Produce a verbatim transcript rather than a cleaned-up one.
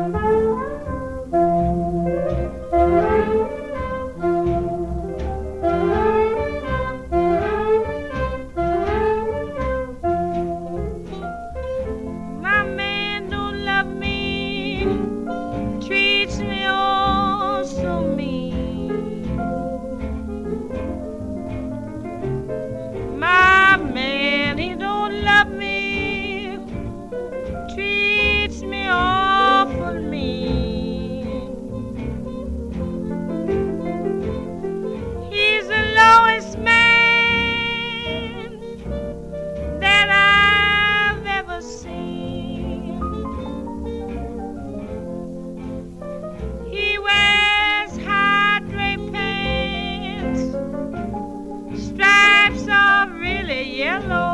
My man don't love me, treats me all so mean. My man, he don't love me, treats me awful mean. He's the lowest man that I've ever seen. He wears high draped pants, stripes are really yellow.